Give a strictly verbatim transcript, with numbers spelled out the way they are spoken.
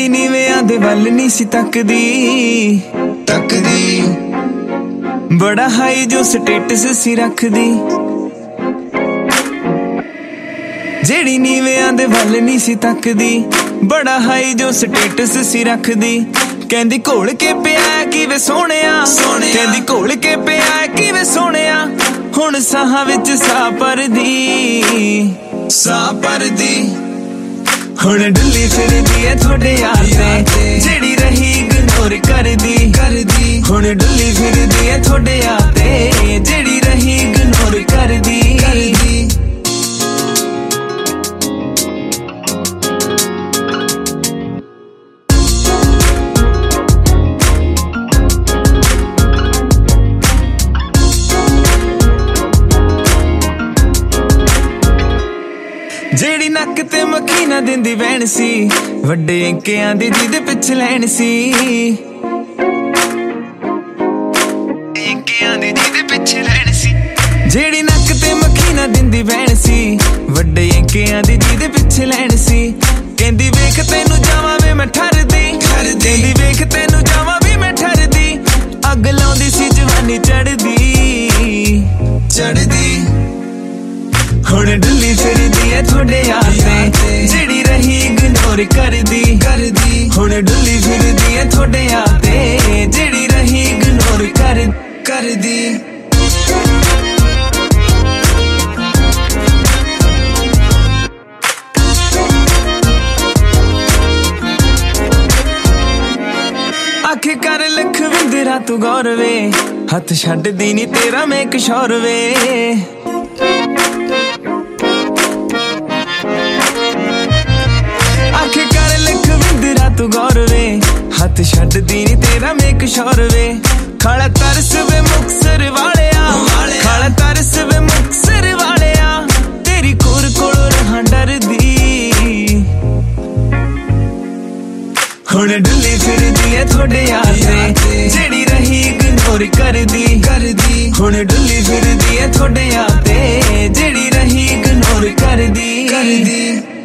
ਜਿਹੜੀ ਨੀਵਿਆਂ ਦੇ ਵੱਲ ਨਹੀਂ ਸੀ ਤੱਕਦੀ ਤੱਕਦੀ ਬੜਾ ਹਾਈ ਜੋ ਸਟੇਟਸ ਸੀ ਰੱਖਦੀ। ਜਿਹੜੀ ਨੀਵਿਆਂ ਦੇ ਵੱਲ ਨਹੀਂ ਸੀ ਤੱਕਦੀ ਬੜਾ ਹਾਈ ਜੋ ਸਟੇਟਸ ਸੀ ਰੱਖਦੀ। ਕਹਿੰਦੀ ਘੋਲ ਕੇ ਪਿਆ ਕਿਵੇਂ ਸੋਹਣਿਆ, ਕਹਿੰਦੀ ਘੋਲ ਕੇ ਪਿਆ ਕਿਵੇਂ ਸੋਹਣਿਆ। ਹੁਣ ਸਾਹਾਂ ਵਿੱਚ ਸਾਹ ਭਰਦੀ ਸਾਹ ਭਰਦੀ ਹੁਣ ਡੁੱਲੀ ਫਿਰਦੀ ਐ ਤੁਹਾਡੇ ਯਾਰ ਤੇ ਜਿਹੜੀ ਰਹੀ ਇਗਨੋਰ ਕਰਦੀ ਕਰਦੀ ਹੁਣ ਡੁੱਲੀ ਫਿਰਦੀ ਐ ਤੁਹਾਡੇ ਯਾਰ ਤੇ ਜਿਹੜੀ ਰਹੀ ਇਗਨੋਰ ਕਰਦੀ ਕਰਦੀ। ਜਿਹੜੀ ਨੱਕ ਤੇ ਮੱਖੀ ਨਾ ਦਿੰਦੀ ਵੈਣ ਸੀ ਵੱਡੇ ਅੰਕਿਆਂ ਦੀ ਜਿਹਦੇ ਪਿੱਛੇ ਲੈਣ ਸੀ। ਅੰਕਿਆਂ ਦੀ ਜਿਹਦੇ ਪਿੱਛੇ ਲੈਣ ਸੀ ਜਿਹੜੀ ਨੱਕ ਤੇ ਮੱਖੀ ਨਾ ਦਿੰਦੀ ਵੈਣ ਸੀ ਵੱਡੇ ਅੰਕਿਆਂ ਦੀ ਜਿਹਦੇ ਪਿੱਛੇ ਲੈਣ ਸੀ। ਕਹਿੰਦੀ ਵੇਖ ਤੈਨੂੰ ਜਾਵਾਂ ਵੇ ਮੈਂ ਠਰਦੀ ਕਹਿੰਦੀ ਵੇਖ ਤੈਨੂੰ ਜਾਵਾਂ ਵੀ ਮੈਂ ਠਰਦੀ। ਅੱਗ ਲਾਉਂਦੀ ਸੀ ਜਵਾਨੀ ਚੜਦੀ ਚੜਦੀ ਹੁਣ ਡੁੱਲੀ ਫਿਰਦੀ ਐ ਤੁਹਾਡੇ ਯਾਰ ਤੇ ਜਿਹੜੀ ਰਹੀ ਇਗਨੋਰ ਕਰਦੀ ਕਰਦੀ ਹੁਣ ਡੁੱਲੀ ਫਿਰਦੀ ਐ ਤੁਹਾਡੇ ਯਾਰ ਤੇ ਜਿਹੜੀ ਰਹੀ ਇਗਨੋਰ ਕਰ ਕਰਦੀ। ਆਖੇ ਕਰ ਲਖਵਿੰਦਰਾ ਤੂੰ ਗੌਰ ਵੇ ਹੱਥ ਛੱਡਦੀ ਨੀ ਤੇਰਾ ਮੈਂ ਕਿਸ਼ੋਰ ਵੇ। ਆਖੇ ਕਰ ਲਖਵਿੰਦਰਾ ਤੂੰ ਗੌਰ ਵੇ ਹੱਥ ਛੱਡਦੀ ਨੀ ਤੇਰਾ ਮੈਂ ਕਿਸ਼ੋਰ ਵੇ। ਖਾਲਾ ਤਰਸ ਵੇ ਮੁਕਤਸਰ ਵਾਲਿਆ ਖਾਲਾ ਤਰਸ ਵੇ ਮੁਕਤਸਰ ਵਾਲਿਆ ਤੇਰੀ ਕੋਰ ਕੋਲੋਂ ਰਹਾਂ ਡਰਦੀ। ਹੁਣ ਡੁੱਲੀ ਫਿਰਦੀ ਐ ਤੁਹਾਡੇ ਯਾਰ ਤੇ ਜਿਹੜੀ ਰਹੀ ਇਗਨੋਰ ਕਰਦੀ ਕਰਦੀ ਹੁਣ ਡੁੱਲੀ ਫਿਰਦੀ ਐ ਤੁਹਾਡੇ ਯਾਰ ਤੇ ਜਿਹੜੀ ਰਹੀ ਇਗਨੋਰ ਕਰਦੀ ਕਰਦੀ।